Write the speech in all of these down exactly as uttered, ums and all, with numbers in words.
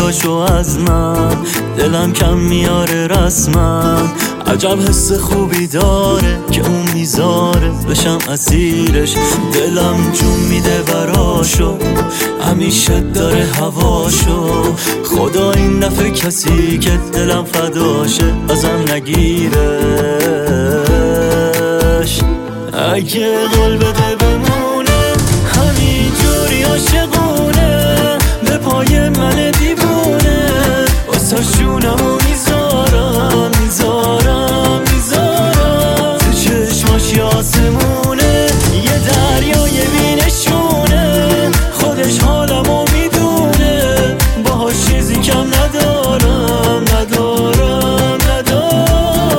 پاشو از من، دلم کم میاره رسما. عجب حس خوبی داره که اون میذاره بشم اسیرش، دلم جون میده براشو، همیشه داره هواشو. خدا این دفعه کسی که دلم فداشه ازم نگیرش. اگه قول بده بمونه همینجوری عاشقونه، به پای من دیوونه، واسه شونمو میذارم میذارم میذارم. تو چشماش یه آسمونه، یه دریای بینشونه، خودش حالمو میدونه، باهاش چیزی کم ندارم ندارم ندارم.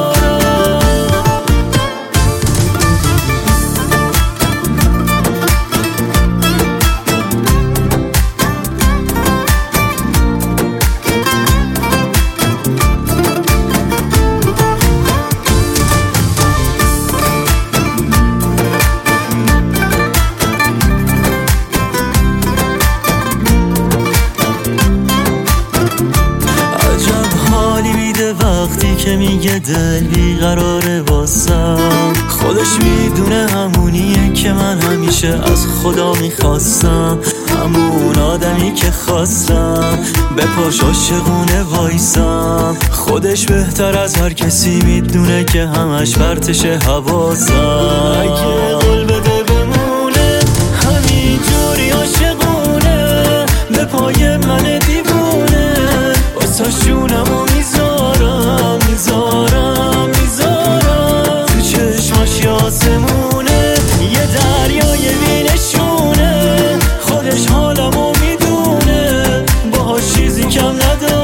وقتی که میگه دل بیقراره واسم، خودش میدونه همونیه که من همیشه از خدا میخواستم، همون آدمی که خواستم به پاش عاشقونه وایسم. خودش بهتر از هر کسی میدونه که همش برتشه حواسم. اگه قول بده بمونه همینجوری عاشقونه، به پای من دیوونه، واسه شونمو میذارم میذارم میذارم. تو چشماش یه آسمونه، یه دریای بینشونه، خودش حالمو میدونه، باهاش چیزی کم نداره.